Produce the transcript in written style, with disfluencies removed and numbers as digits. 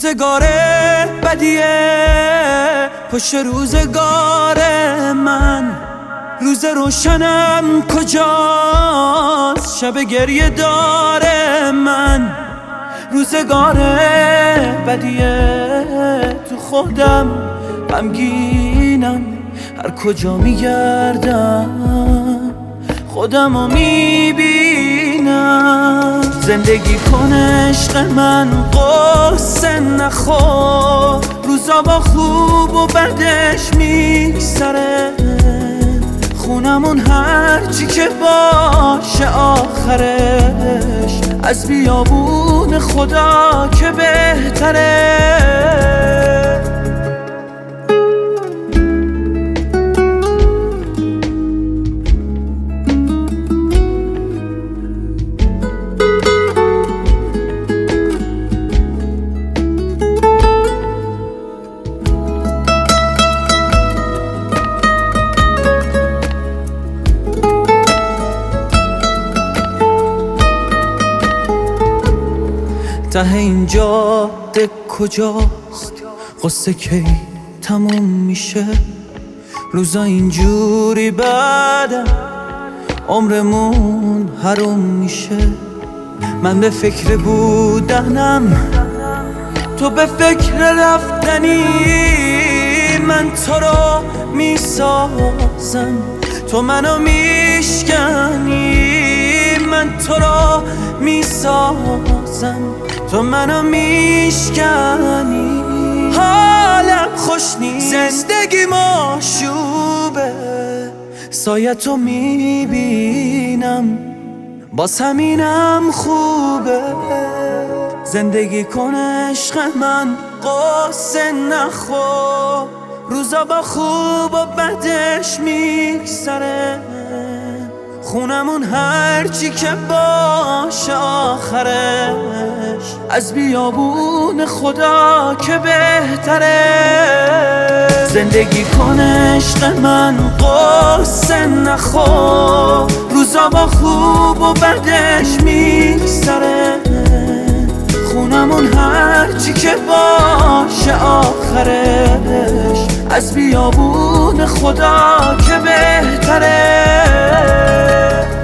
روزگار بدیه پشت روزگار من، روز روشنم کجاست شب گریه داره من. روزگار بدیه تو خودم غمگینم، هر کجا میگردم خودمو میبینم. زندگی کن عشق من قصه نخور، روزا با خوب و بدش میگذره، خونمون هرچی که باشه آخرش از بیابون خدا که بهتره. ته این جاده کجاست، قصه کی تموم میشه؟ روزا اینجوری بعدم عمرمون حروم میشه. من به فکر بودنم، تو به فکر رفتنی، من تو رو میسازم تو منو میشکنی، من تو رو میسازم تو منو میشکنی. حالم خوش نیست، زندگی مشوبه، سایه تو میبینم باز همینم خوبه. زندگی کن عشق من قصه نخور، روزا با خوب و بدش میگذره، خونمون هرچی که باشه آخرش از بیابون خدا که بهتره. زندگی کن عشق من قصه نخور، روزا با خوب و بدش میگذره، خونمون هرچی که باشه آخرش از بیابون خدا که بهتره.